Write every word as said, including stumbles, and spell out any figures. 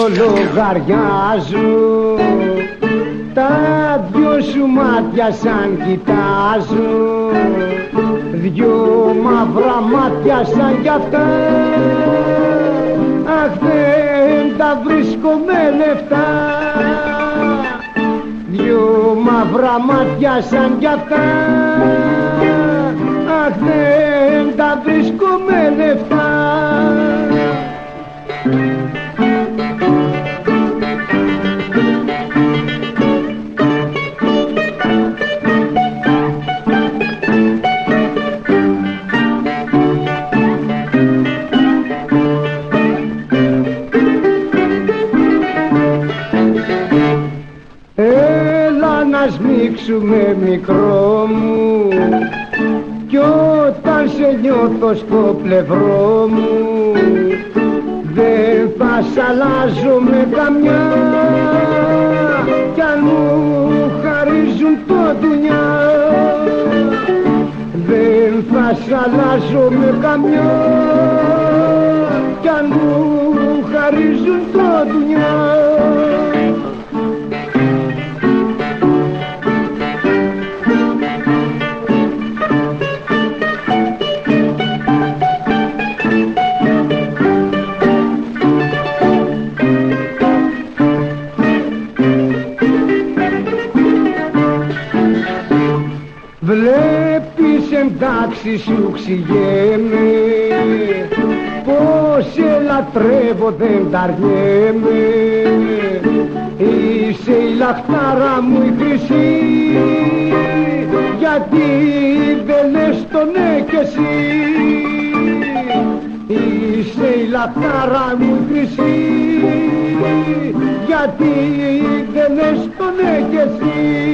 λογαριάζουν, τα δυο σου μάτια σαν κοιτάζουν, δυο μαύρα μάτια σαν κι αυτά. Αχ, δεν τα βρίσκω με λεφτά. Δυο μαύρα μάτια σαν κι αυτά. Αχ, δεν τα βρίσκω με λεφτά. Σμίξουμε μικρό μου κι όταν σε νιώθω στο πλευρό μου δεν θα σ' αλλάζω με καμιά κι αν μου χαρίζουν το δουνιά. Δεν θα σ' αλλάζω με καμιά κι αν μου χαρίζουν το δουνιά. Βλέπεις εντάξει σου ξηγέμαι, πως σε λατρεύω δεν τ' αργέμαι. Είσαι η λαχτάρα μου η χρυσή, γιατί δεν λες το ναι κι εσύ. Είσαι η λαχτάρα μου η χρυσή, γιατί δεν λες το ναι κι εσύ.